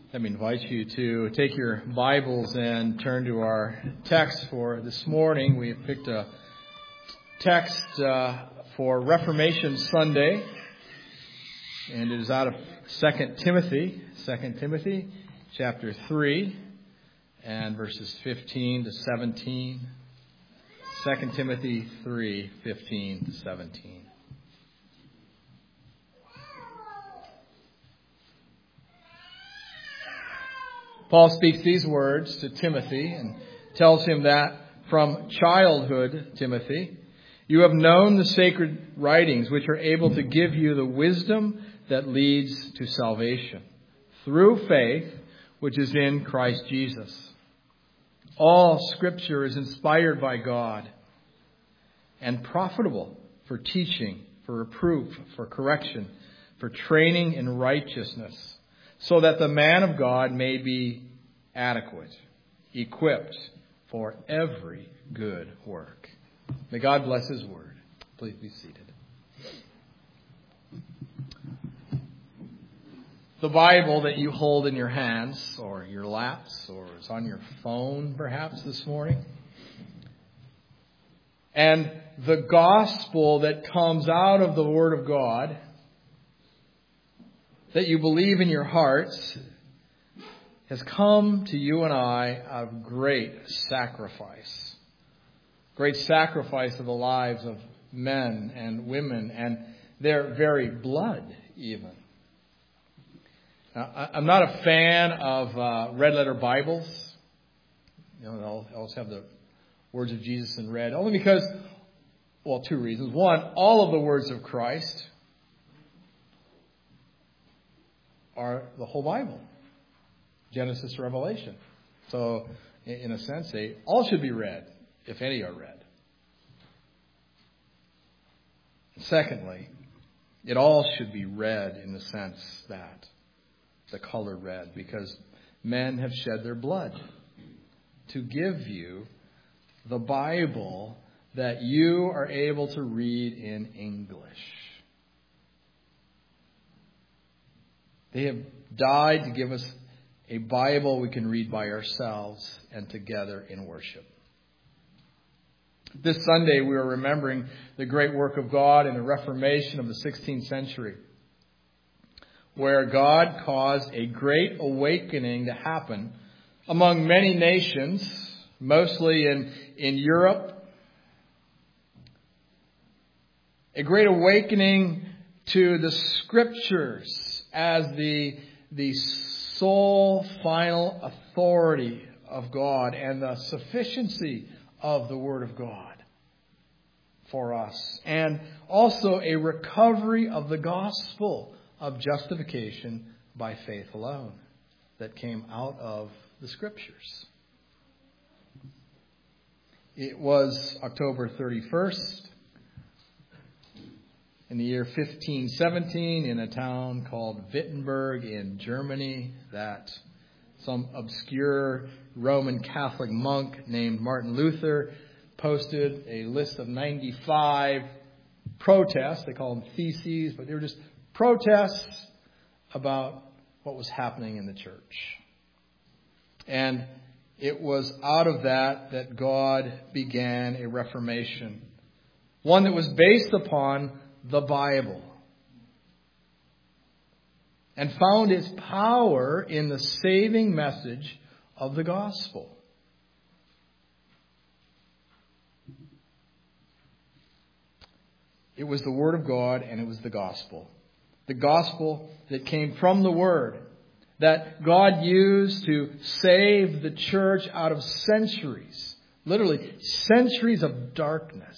Let me invite you to take your Bibles and turn to our text for this morning. We have picked a text for Reformation Sunday, and it is out of 2 Timothy chapter 3 and verses 15 to 17. 2 Timothy 3, 15 to 17. Paul speaks these words to Timothy and tells him that from childhood, Timothy, you have known the sacred writings which are able to give you the wisdom that leads to salvation through faith which is in Christ Jesus. All Scripture is inspired by God and profitable for teaching, for reproof, for correction, for training in righteousness, so that the man of God may be adequate, equipped for every good work. May God bless His word. Please be seated. The Bible that you hold in your hands or your laps or is on your phone perhaps this morning, and the gospel that comes out of the Word of God that you believe in your hearts has come to you and I of great sacrifice. Great sacrifice of the lives of men and women and their very blood even. Now, I'm not a fan of red letter Bibles. You know, they'll always have the words of Jesus in red. Only because, well, two reasons. One, all of the words of Christ are the whole Bible, Genesis to Revelation. So, in a sense, they all should be read, if any are read. Secondly, it all should be read in the sense that the color red, because men have shed their blood to give you the Bible that you are able to read in English. They have died to give us a Bible we can read by ourselves and together in worship. This Sunday we are remembering the great work of God in the Reformation of the 16th century, where God caused a great awakening to happen among many nations, mostly in Europe. A great awakening to the Scriptures as the sole final authority of God and the sufficiency of the Word of God for us. And also a recovery of the gospel of justification by faith alone that came out of the Scriptures. It was October 31st. in the year 1517 in a town called Wittenberg in Germany that some obscure Roman Catholic monk named Martin Luther posted a list of 95 protests. They call them theses, but they were just protests about what was happening in the church. And it was out of that God began a reformation. One that was based upon the Bible. And found its power in the saving message of the gospel. It was the Word of God and it was the gospel. The gospel that came from the Word. That God used to save the church out of centuries. Literally, centuries of darkness.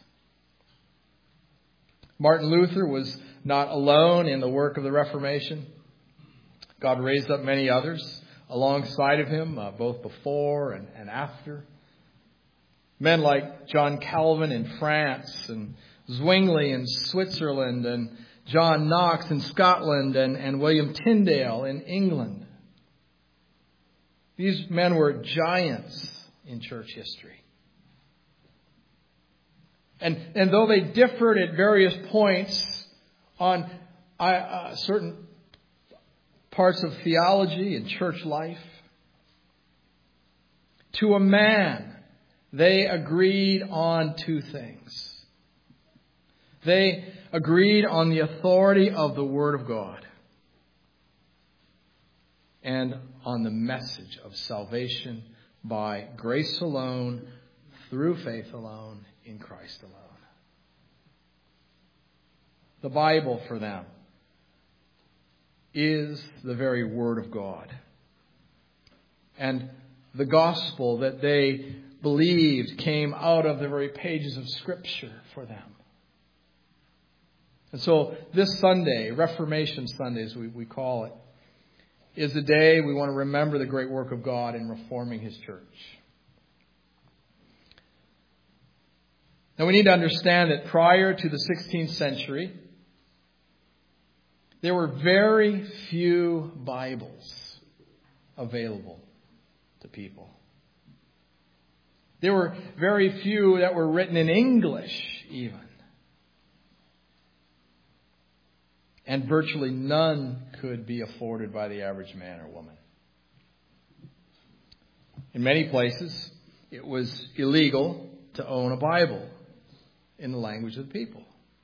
Martin Luther was not alone in the work of the Reformation. God raised up many others alongside of him, both before and after. Men like John Calvin in France, and Zwingli in Switzerland, and John Knox in Scotland, and William Tyndale in England. These men were giants in church history. And though they differed at various points on certain parts of theology and church life. To a man, they agreed on two things. They agreed on the authority of the Word of God and on the message of salvation by grace alone, through faith alone, in Christ alone. The Bible for them is the very Word of God. And the gospel that they believed came out of the very pages of Scripture for them. And so this Sunday, Reformation Sunday as we call it, is the day we want to remember the great work of God in reforming His church. Now we need to understand that prior to the 16th century, there were very few Bibles available to people. There were very few that were written in English even. And virtually none could be afforded by the average man or woman. In many places, it was illegal to own a Bible in the language of the people.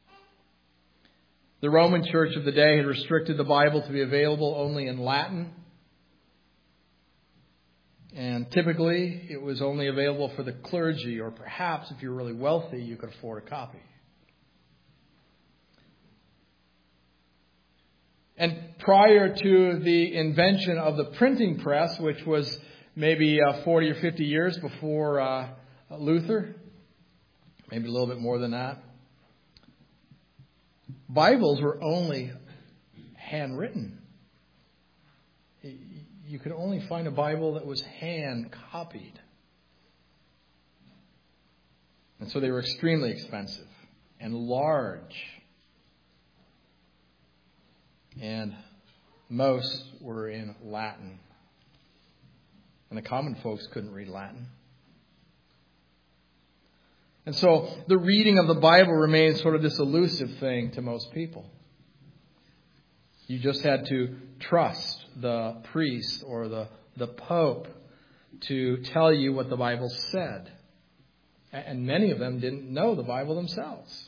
The Roman Church of the day had restricted the Bible to be available only in Latin. And typically, it was only available for the clergy, or perhaps if you're really wealthy, you could afford a copy. And prior to the invention of the printing press, which was maybe 40 or 50 years before Luther, maybe a little bit more than that, Bibles were only handwritten. You could only find a Bible that was hand copied. And so they were extremely expensive and large. And most were in Latin. And the common folks couldn't read Latin. And so the reading of the Bible remains sort of this elusive thing to most people. You just had to trust the priest or the pope to tell you what the Bible said. And many of them didn't know the Bible themselves.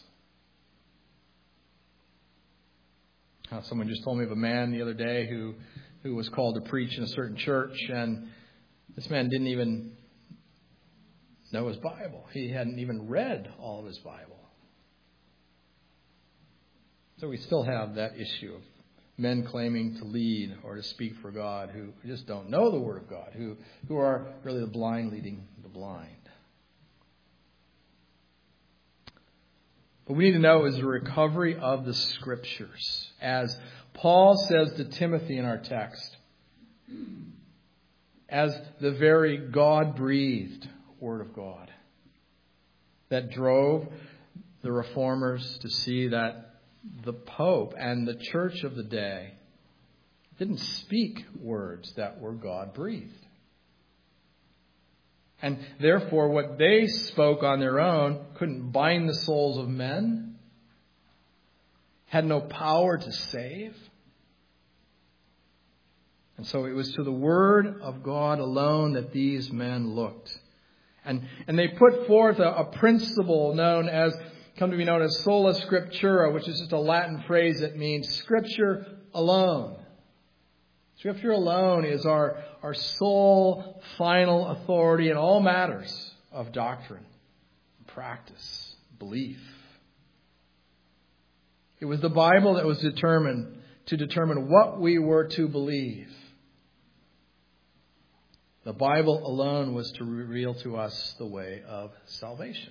Someone just told me of a man the other day who was called to preach in a certain church, and this man didn't even know his Bible. He hadn't even read all of his Bible. So we still have that issue of men claiming to lead or to speak for God who just don't know the Word of God, who are really the blind leading the blind. What we need to know is the recovery of the Scriptures. As Paul says to Timothy in our text, as the very God-breathed Word of God that drove the reformers to see that the Pope and the church of the day didn't speak words that were God-breathed. And therefore, what they spoke on their own couldn't bind the souls of men, had no power to save. And so it was to the Word of God alone that these men looked. And they put forth a principle come to be known as sola scriptura, which is just a Latin phrase that means Scripture alone. Scripture alone is our sole final authority in all matters of doctrine, practice, belief. It was the Bible that was determined to determine what we were to believe. The Bible alone was to reveal to us the way of salvation.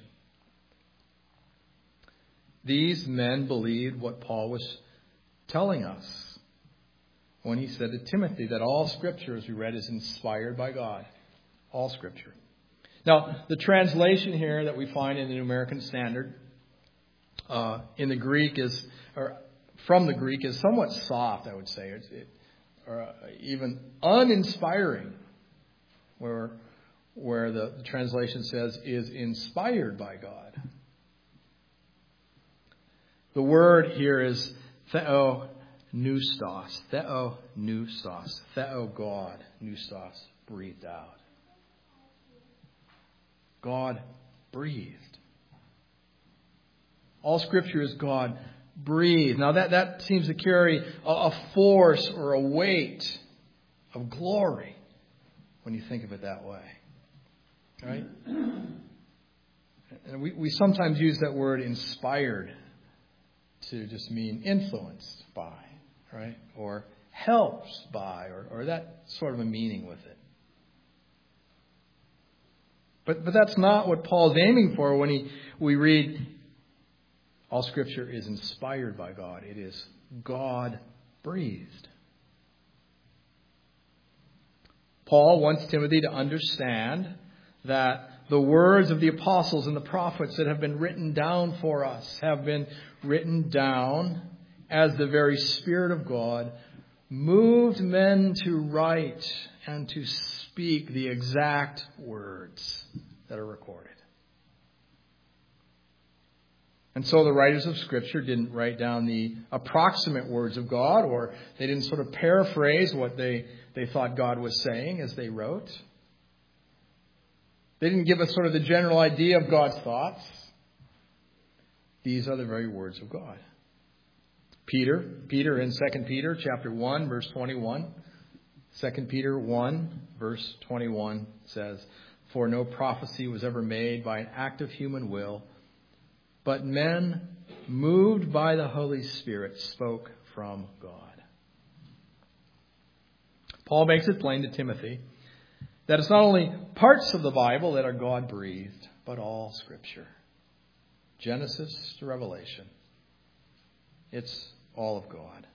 These men believed what Paul was telling us when he said to Timothy that all Scripture, as we read, is inspired by God. All Scripture. Now, the translation here that we find in the New American Standard in the Greek from the Greek is somewhat soft, I would say, or even uninspiring, where the translation says is inspired by God. The word here is Theopneustos. Theopneustos. Theo God. Neustos. Breathed out. God breathed. All Scripture is God breathed. Now that seems to carry a force or a weight of glory when you think of it that way. Right? And we sometimes use that word inspired to just mean influenced by, right? Or helps by, or that sort of a meaning with it. But that's not what Paul's aiming for when we read all Scripture is inspired by God. It is God breathed. Paul wants Timothy to understand that the words of the apostles and the prophets that have been written down for us have been written down as the very Spirit of God moved men to write and to speak the exact words that are recorded. And so the writers of Scripture didn't write down the approximate words of God, or they didn't sort of paraphrase what they thought God was saying as they wrote. They didn't give us sort of the general idea of God's thoughts. These are the very words of God. Peter in 2 Peter chapter 1, verse 21. 2 Peter 1, verse 21 says, "For no prophecy was ever made by an act of human will, but men moved by the Holy Spirit spoke from God." Paul makes it plain to Timothy that it's not only parts of the Bible that are God-breathed, but all Scripture. Genesis to Revelation. It's all of God.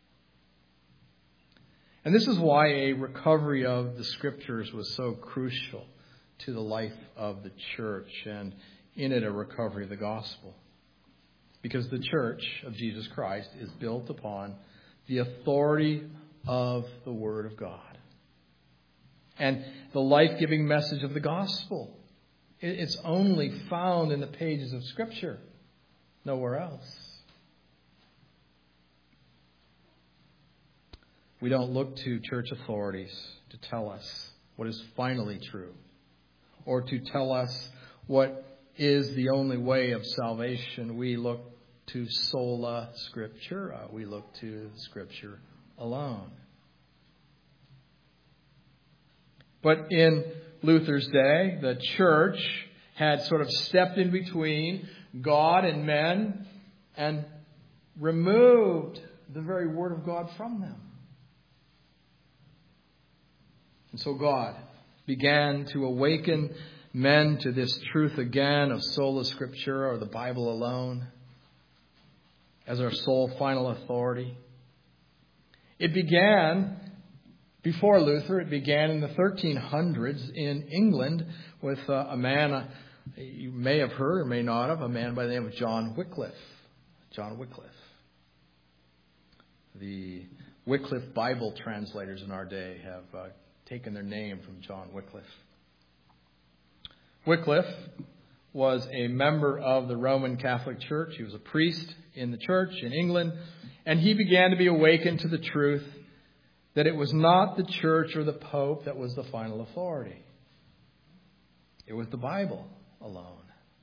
And this is why a recovery of the Scriptures was so crucial to the life of the church, and in it a recovery of the gospel. Because the church of Jesus Christ is built upon the authority of the Word of God and the life-giving message of the gospel. It's only found in the pages of Scripture, nowhere else. We don't look to church authorities to tell us what is finally true, or to tell us what is the only way of salvation. We look to sola scriptura. We look to Scripture alone. But in Luther's day, the church had sort of stepped in between God and men and removed the very Word of God from them. And so God began to awaken men to this truth again of sola scriptura, or the Bible alone, as our sole final authority. It began, before Luther, it began in the 1300s in England with a man, you may have heard or may not have, a man by the name of John Wycliffe. John Wycliffe. The Wycliffe Bible translators in our day have taken their name from John Wycliffe. Wycliffe was a member of the Roman Catholic Church. He was a priest in the church in England, and he began to be awakened to the truth that it was not the church or the Pope that was the final authority. It was the Bible alone.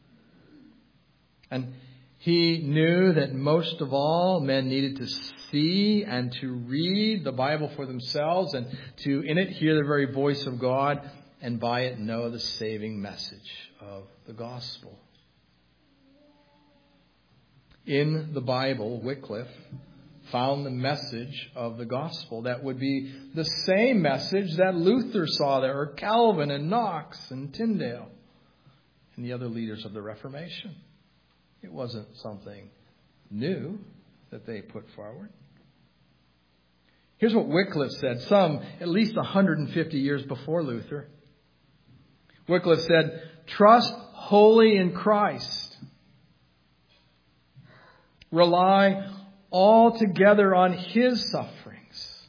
And he knew that most of all, men needed to see and to read the Bible for themselves, and to, in it, hear the very voice of God, and by it know the saving message of the gospel. In the Bible, Wycliffe found the message of the gospel that would be the same message that Luther saw there, or Calvin and Knox and Tyndale and the other leaders of the Reformation. It wasn't something new that they put forward. Here's what Wycliffe said, at least 150 years before Luther. Wycliffe said, "Trust wholly in Christ. Rely altogether on His sufferings.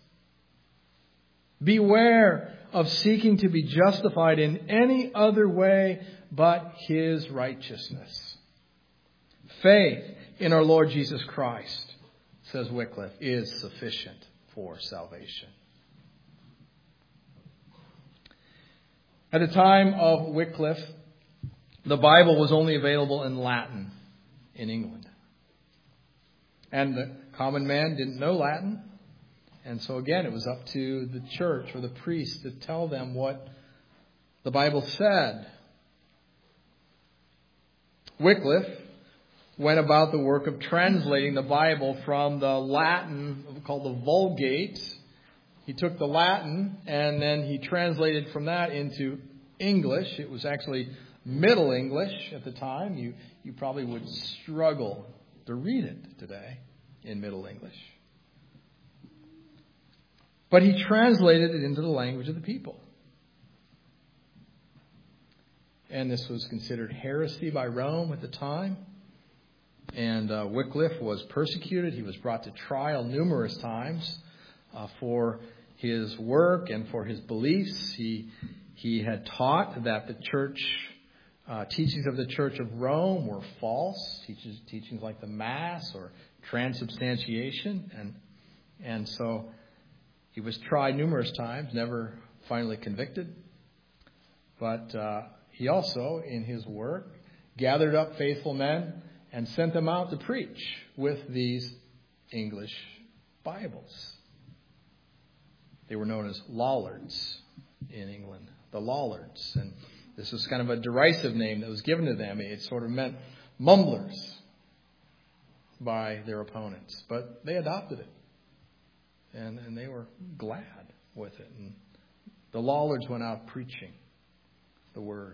Beware of seeking to be justified in any other way but His righteousness. Faith in our Lord Jesus Christ says Wycliffe, is sufficient for salvation. At the time of Wycliffe, the Bible was only available in Latin in England. And the common man didn't know Latin. And so again, it was up to the church or the priest to tell them what the Bible said. Wycliffe went about the work of translating the Bible from the Latin called the Vulgate. He took the Latin and then he translated from that into English. It was actually Middle English at the time. You probably would struggle to read it today in Middle English. But he translated it into the language of the people. And this was considered heresy by Rome at the time. And Wycliffe was persecuted. He was brought to trial numerous times for his work and for his beliefs. He had taught that the church, teachings of the Church of Rome were false. Teachings like the Mass or transubstantiation. And so he was tried numerous times, never finally convicted. But he also, in his work, gathered up faithful men and sent them out to preach with these English Bibles. They were known as Lollards in England, the Lollards. And this was kind of a derisive name that was given to them. It sort of meant mumblers by their opponents. But they adopted it. And they were glad with it. And the Lollards went out preaching the word.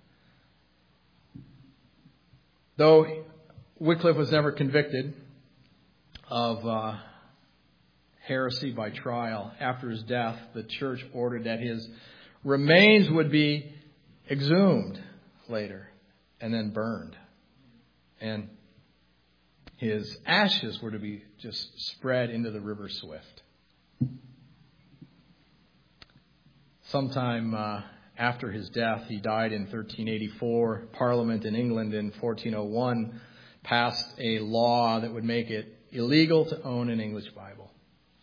Though Wycliffe was never convicted of heresy by trial, after his death, the church ordered that his remains would be exhumed later and then burned. And his ashes were to be just spread into the river Swift. Sometime after his death, he died in 1384. Parliament in England in 1401 passed a law that would make it illegal to own an English Bible.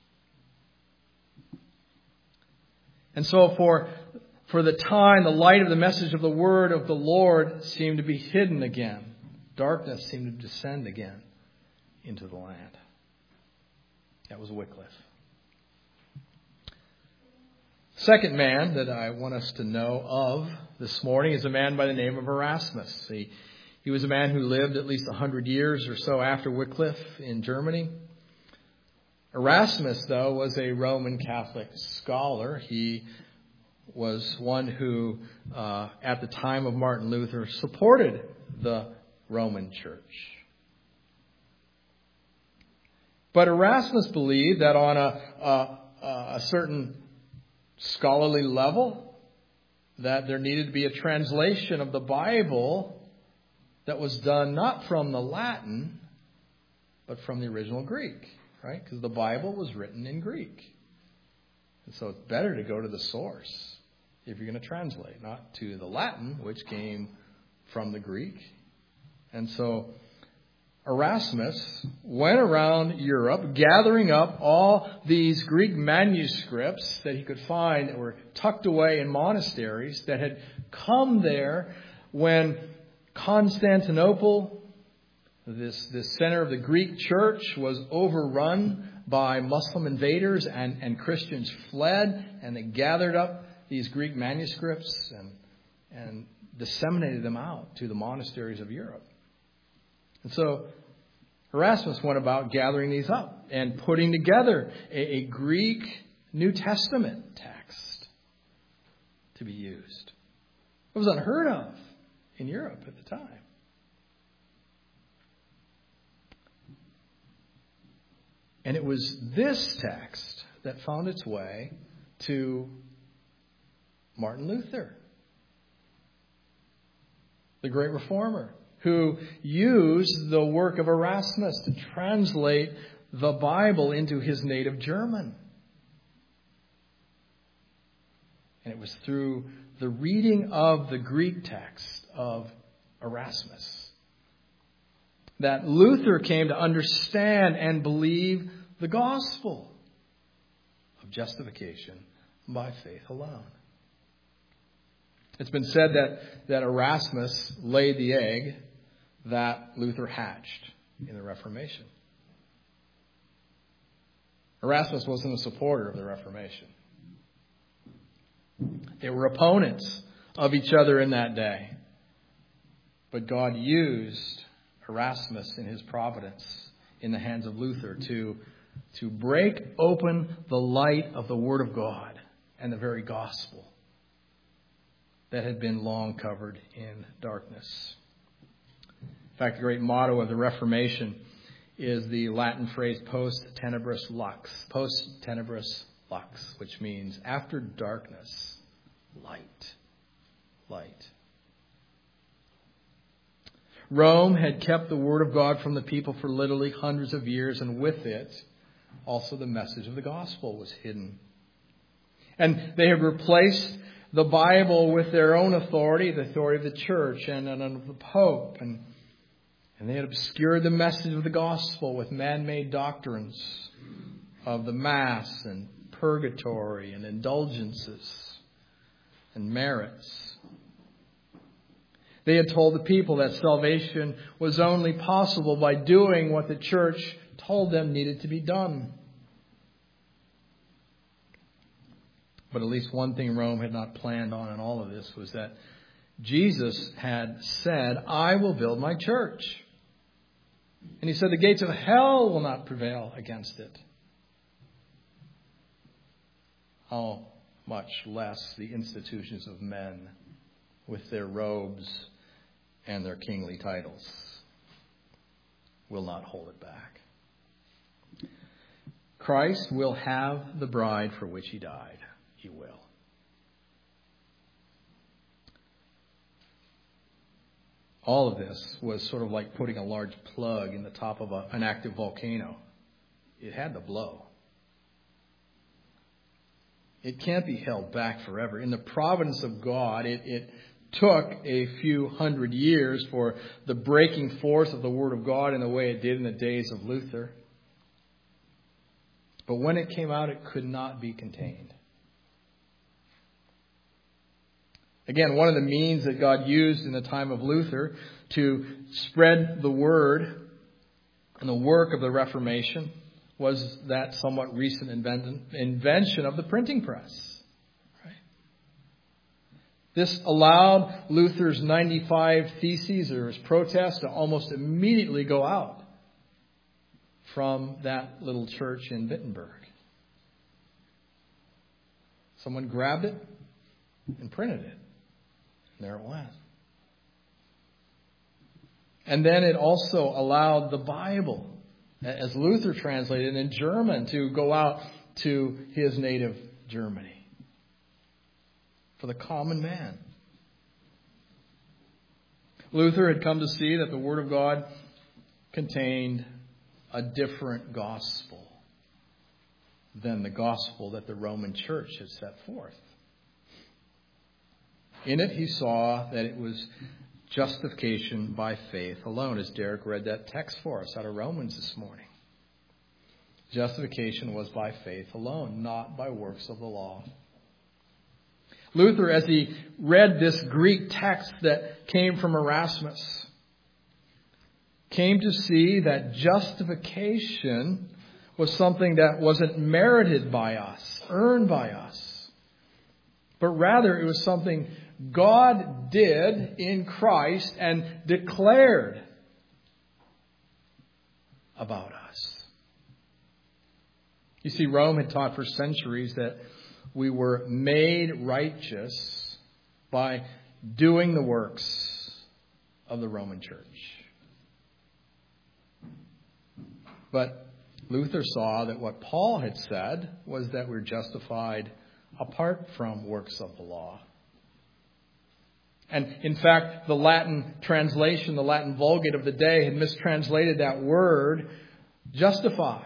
And so for the time, the light of the message of the word of the Lord seemed to be hidden again. Darkness seemed to descend again into the land. That was Wycliffe. Second man that I want us to know of this morning is a man by the name of Erasmus. He was a man who lived at least 100 years or so after Wycliffe in Germany. Erasmus, though, was a Roman Catholic scholar. He was one who, at the time of Martin Luther, supported the Roman Church. But Erasmus believed that on a certain scholarly level, that there needed to be a translation of the Bible that was done not from the Latin, but from the original Greek, right? Because the Bible was written in Greek. And so it's better to go to the source if you're going to translate, not to the Latin, which came from the Greek. And so Erasmus went around Europe gathering up all these Greek manuscripts that he could find that were tucked away in monasteries that had come there when Constantinople, this center of the Greek church, was overrun by Muslim invaders and Christians fled, and they gathered up these Greek manuscripts and disseminated them out to the monasteries of Europe. And so Erasmus went about gathering these up and putting together a Greek New Testament text to be used. It was unheard of in Europe at the time. And it was this text that found its way to Martin Luther, the great reformer, who used the work of Erasmus to translate the Bible into his native German. And it was through the reading of the Greek text of Erasmus that Luther came to understand and believe the gospel of justification by faith alone. It's been said that Erasmus laid the egg that Luther hatched in the Reformation. Erasmus wasn't a supporter of the Reformation. They were opponents of each other in that day. But God used Erasmus in his providence in the hands of Luther to break open the light of the Word of God and the very gospel that had been long covered in darkness. In fact, the great motto of the Reformation is the Latin phrase post tenebris lux. Post tenebris lux, which means after darkness, light. Light. Rome had kept the Word of God from the people for literally hundreds of years, and with it, also the message of the gospel was hidden. And they had replaced the Bible with their own authority, the authority of the church and of the Pope. And they had obscured the message of the gospel with man-made doctrines of the Mass and purgatory and indulgences and merits. They had told the people that salvation was only possible by doing what the church told them needed to be done. But at least one thing Rome had not planned on in all of this was that Jesus had said, "I will build my church." And he said the gates of hell will not prevail against it. How much less the institutions of men with their robes and their kingly titles will not hold it back. Christ will have the bride for which he died. He will. All of this was sort of like putting a large plug in the top of an active volcano. It had to blow. It can't be held back forever. In the providence of God, it took a few hundred years for the breaking forth of the Word of God in the way it did in the days of Luther. But when it came out, it could not be contained. Again, one of the means that God used in the time of Luther to spread the Word and the work of the Reformation was that somewhat recent invention of the printing press. Right? This allowed Luther's 95 theses or his protests to almost immediately go out from that little church in Wittenberg. Someone grabbed it and printed it. And there it went. And then it also allowed the Bible, as Luther translated in German, to go out to his native Germany for the common man. Luther had come to see that the Word of God contained a different gospel than the gospel that the Roman Church had set forth. In it, he saw that it was justification by faith alone, as Derek read that text for us out of Romans this morning. Justification was by faith alone, not by works of the law. Luther, as he read this Greek text that came from Erasmus, came to see that justification was something that wasn't merited by us, earned by us, but rather it was something God did in Christ and declared about us. You see, Rome had taught for centuries that we were made righteous by doing the works of the Roman Church. But Luther saw that what Paul had said was that we're justified apart from works of the law. And in fact, the Latin translation, the Latin Vulgate of the day had mistranslated that word, justify.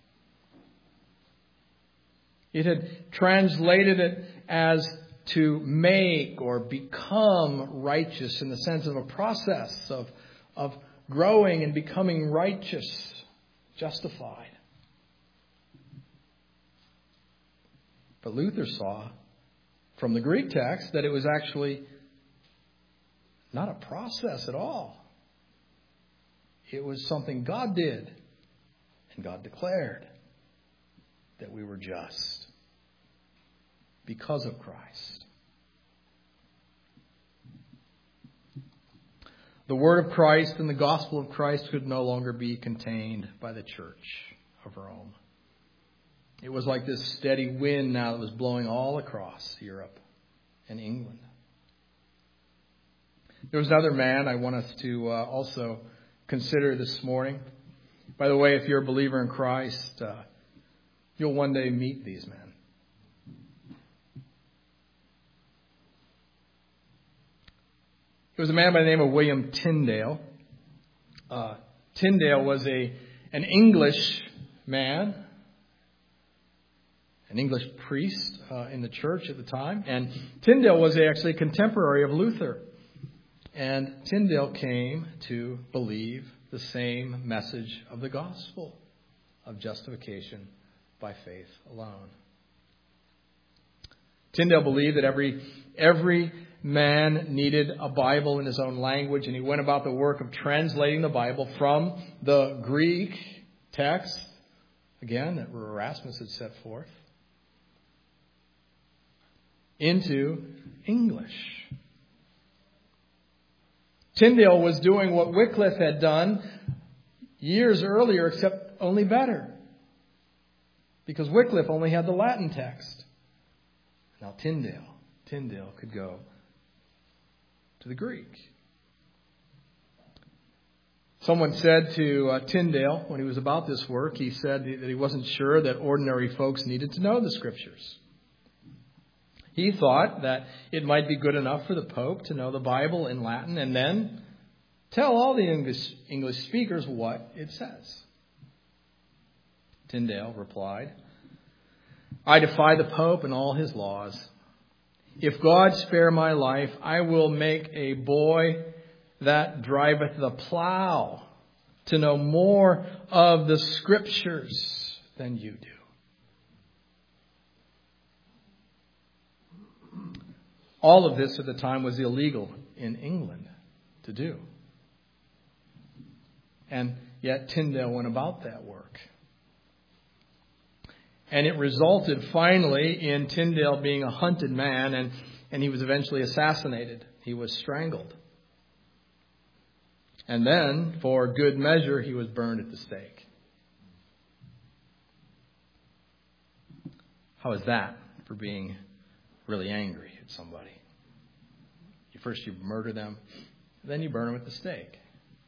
It had translated it as to make or become righteous in the sense of a process of growing and becoming righteous, justified. But Luther saw from the Greek text that it was actually not a process at all. It was something God did, and God declared that we were just because of Christ. The word of Christ and the gospel of Christ could no longer be contained by the church of Rome. It was like this steady wind now that was blowing all across Europe and England. There was another man I want us to also consider this morning. By the way, if you're a believer in Christ, you'll one day meet these men. There was a man by the name of William Tyndale. Tyndale was an English man, an English priest in the church at the time. And Tyndale was actually a contemporary of Luther. And Tyndale came to believe the same message of the gospel of justification by faith alone. Tyndale believed that every man needed a Bible in his own language, and he went about the work of translating the Bible from the Greek text, again, that Erasmus had set forth, into English. Tyndale was doing what Wycliffe had done years earlier, except only better. Because Wycliffe only had the Latin text. Now Tyndale could go to the Greek. Someone said to Tyndale, when he was about this work, he said that he wasn't sure that ordinary folks needed to know the Scriptures. He thought that it might be good enough for the Pope to know the Bible in Latin and then tell all the English speakers what it says. Tyndale replied, "I defy the Pope and all his laws. If God spare my life, I will make a boy that driveth the plow to know more of the Scriptures than you do." All of this at the time was illegal in England to do. And yet Tyndale went about that work. And it resulted finally in Tyndale being a hunted man, and he was eventually assassinated. He was strangled. And then, for good measure, he was burned at the stake. How is that for being really angry at somebody? First you murder them, then you burn them at the stake.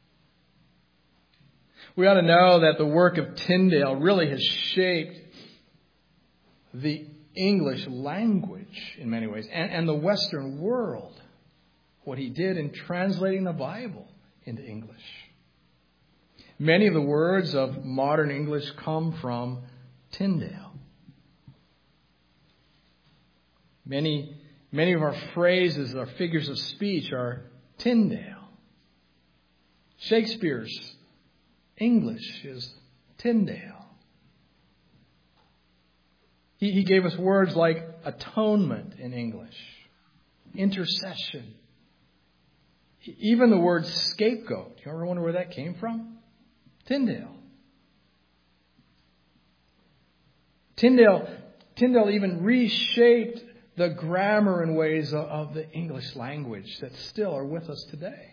We ought to know that the work of Tyndale really has shaped the English language in many ways, and the Western world, what he did in translating the Bible into English. Many of the words of modern English come from Tyndale. Many of our phrases, our figures of speech are Tyndale. Shakespeare's English is Tyndale. He gave us words like atonement in English, intercession, even the word scapegoat. You ever wonder where that came from? Tyndale. Tyndale even reshaped the grammar and ways of the English language that still are with us today.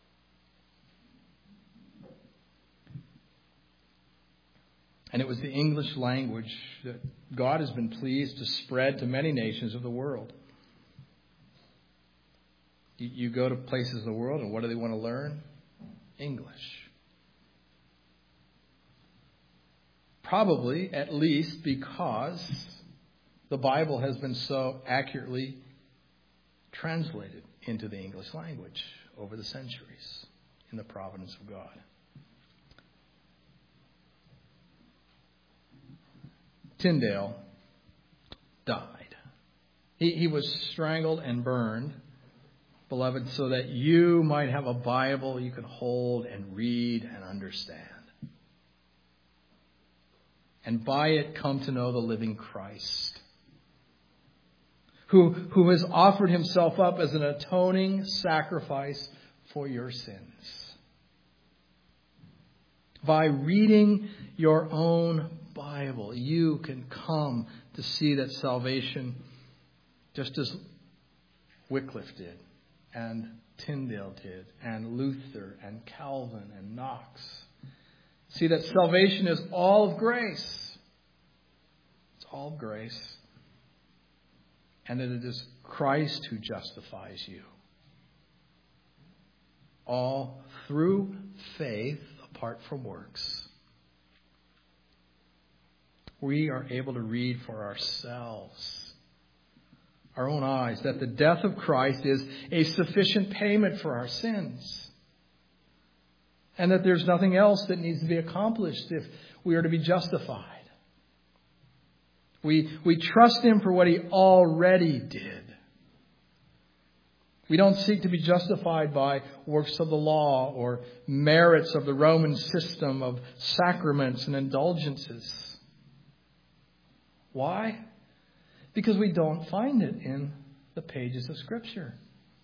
And it was the English language that God has been pleased to spread to many nations of the world. You go to places in the world, and what do they want to learn? English. Probably, at least, because the Bible has been so accurately translated into the English language over the centuries in the providence of God. Tyndale died. He was strangled and burned beloved, so that you might have a Bible you can hold and read and understand. And by it come to know the living Christ, who has offered himself up as an atoning sacrifice for your sins. By reading your own Bible, you can come to see that salvation, just as Wycliffe did, and Tyndale did, and Luther, and Calvin, and Knox. See that salvation is all of grace. It's all of grace. And that it is Christ who justifies you. All through faith, apart from works. We are able to read for ourselves, our own eyes, that the death of Christ is a sufficient payment for our sins. And that there's nothing else that needs to be accomplished if we are to be justified. We trust him for what he already did. We don't seek to be justified by works of the law or merits of the Roman system of sacraments and indulgences. Why? Because we don't find it in the pages of Scripture.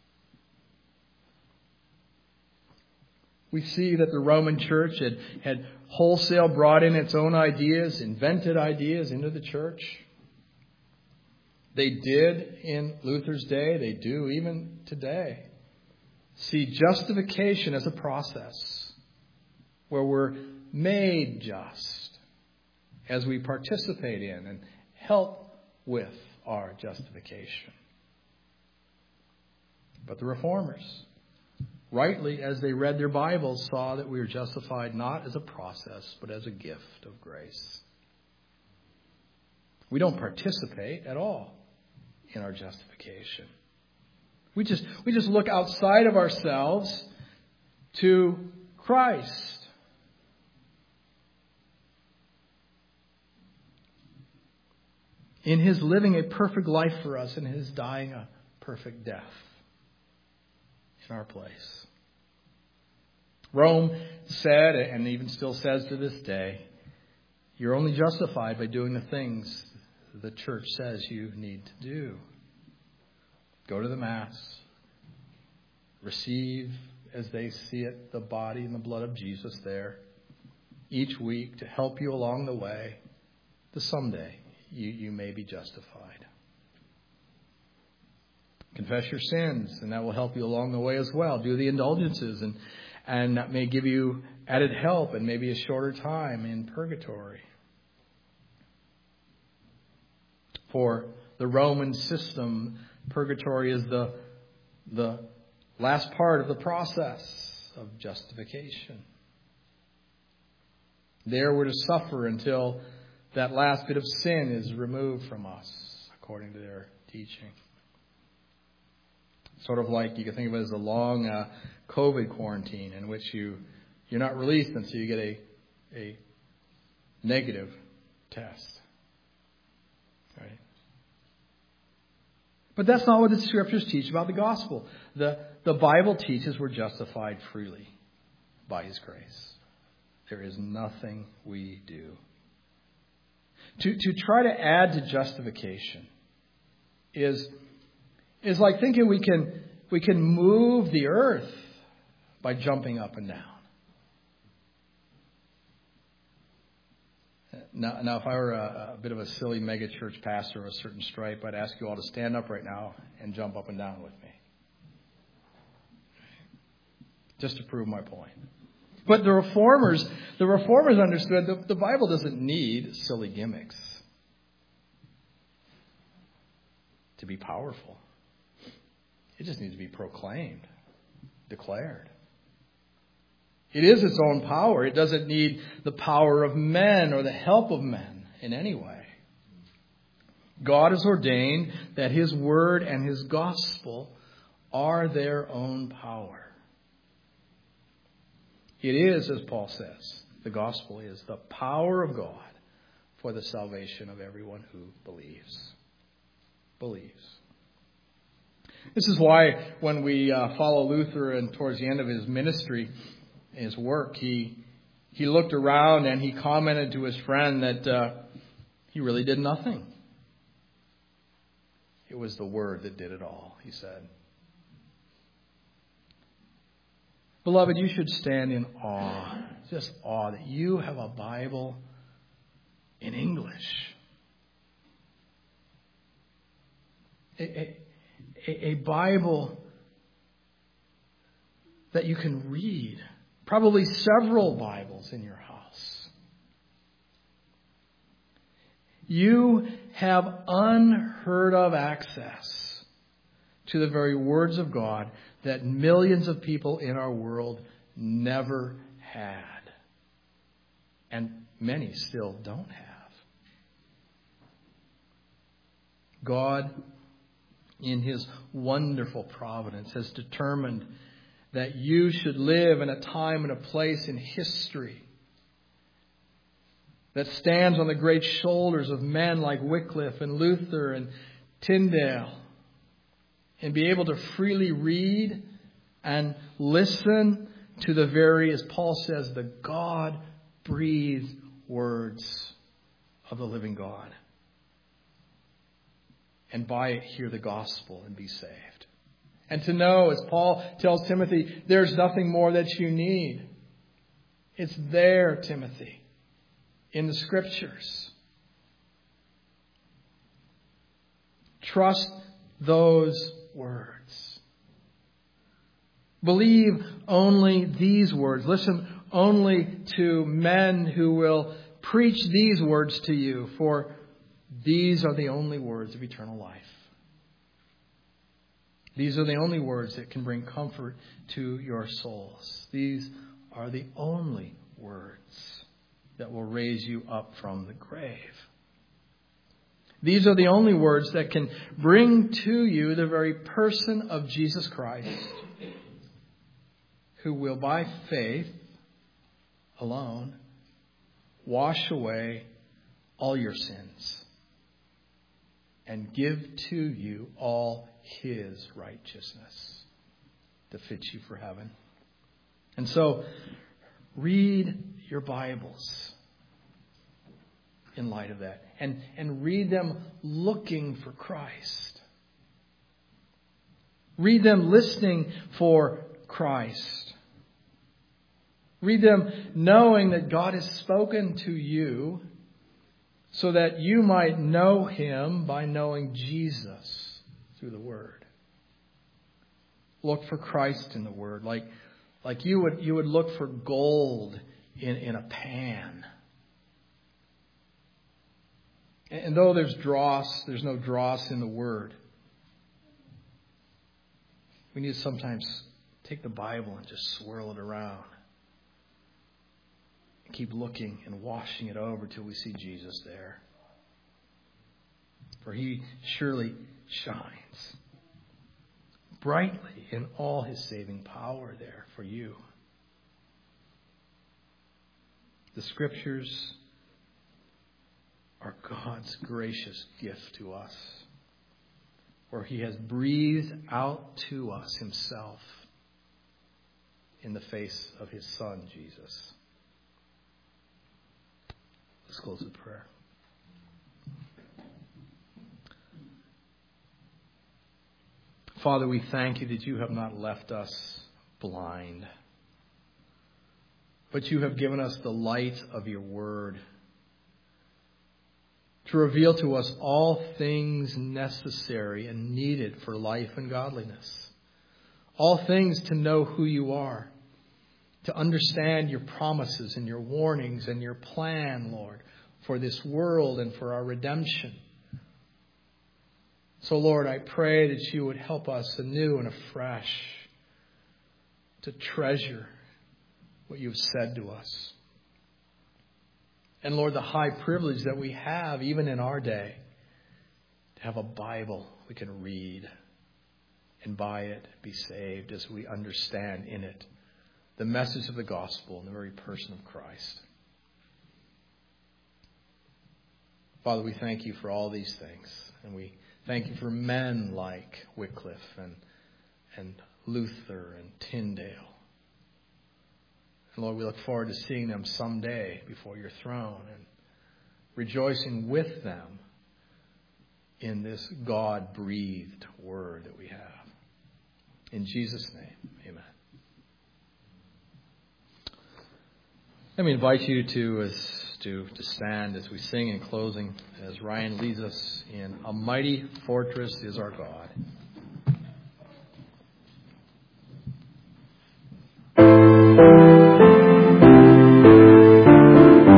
We see that the Roman Church had wholesale brought in its own ideas, invented ideas into the church. They did in Luther's day. They do even today. See justification as a process where we're made just as we participate in and help with our justification. But the Reformers, rightly, as they read their Bibles, saw that we are justified not as a process, but as a gift of grace. We don't participate at all in our justification. We just look outside of ourselves to Christ. In his living a perfect life for us and his dying a perfect death in our place. Rome said, and even still says to this day, you're only justified by doing the things the church says you need to do. Go to the Mass. Receive, as they see it, the body and the blood of Jesus there each week to help you along the way to someday you may be justified. Confess your sins, and that will help you along the way as well. Do the indulgences, and that may give you added help and maybe a shorter time in purgatory. For the Roman system, purgatory is the last part of the process of justification. There we're to suffer until that last bit of sin is removed from us, according to their teaching. Sort of like you can think of it as a long COVID quarantine in which you're not released until you get a negative test. Right? But that's not what the Scriptures teach about the gospel. The Bible teaches we're justified freely by His grace. There is nothing we do. To try to add to justification is like thinking we can move the earth by jumping up and down. Now, if I were a bit of a silly megachurch pastor of a certain stripe, I'd ask you all to stand up right now and jump up and down with me. Just to prove my point. But the reformers understood that the Bible doesn't need silly gimmicks to be powerful. It just needs to be proclaimed, declared. It is its own power. It doesn't need the power of men or the help of men in any way. God has ordained that His Word and His gospel are their own power. It is, as Paul says, the gospel is the power of God for the salvation of everyone who believes. This is why when we follow Luther and towards the end of his ministry, his work, he looked around and he commented to his friend that he really did nothing. It was the Word that did it all, he said. Beloved, you should stand in awe, just awe, that you have a Bible in English. A Bible that you can read. Probably several Bibles in your house. You have unheard of access to the very words of God that millions of people in our world never had. And many still don't have. God, in His wonderful providence, has determined that you should live in a time and a place in history that stands on the great shoulders of men like Wycliffe and Luther and Tyndale, and be able to freely read and listen to the very, as Paul says, the God-breathed words of the living God. And by it hear the gospel and be saved. And to know, as Paul tells Timothy, there's nothing more that you need. It's there, Timothy, in the Scriptures. Trust those words. Believe only these words. Listen only to men who will preach these words to you, for these are the only words of eternal life. These are the only words that can bring comfort to your souls. These are the only words that will raise you up from the grave. These are the only words that can bring to you the very person of Jesus Christ, who will by faith alone wash away all your sins and give to you all His righteousness to fit you for heaven. And so, read your Bibles in light of that. And read them looking for Christ. Read them listening for Christ. Read them knowing that God has spoken to you so that you might know Him by knowing Jesus through the Word. Look for Christ in the Word, like you would look for gold in a pan. And though there's no dross in the Word. We need to sometimes take the Bible and just swirl it around. And keep looking and washing it over till we see Jesus there. For He surely shines brightly in all His saving power there for you. The Scriptures are God's gracious gift to us, where He has breathed out to us Himself in the face of His Son, Jesus. Let's close with prayer. Father, we thank You that You have not left us blind, but You have given us the light of Your Word to reveal to us all things necessary and needed for life and godliness. All things to know who You are, to understand Your promises and Your warnings and Your plan, Lord, for this world and for our redemption. So, Lord, I pray that You would help us anew and afresh to treasure what You've said to us. And Lord, the high privilege that we have, even in our day, to have a Bible we can read and by it be saved as we understand in it the message of the gospel in the very person of Christ. Father, we thank you for all these things. And we thank you for men like Wycliffe and Luther and Tyndale. And Lord, we look forward to seeing them someday before your throne and rejoicing with them in this God-breathed word that we have. In Jesus' name, amen. Let me invite you to stand as we sing in closing, as Ryan leads us in A Mighty Fortress is Our God.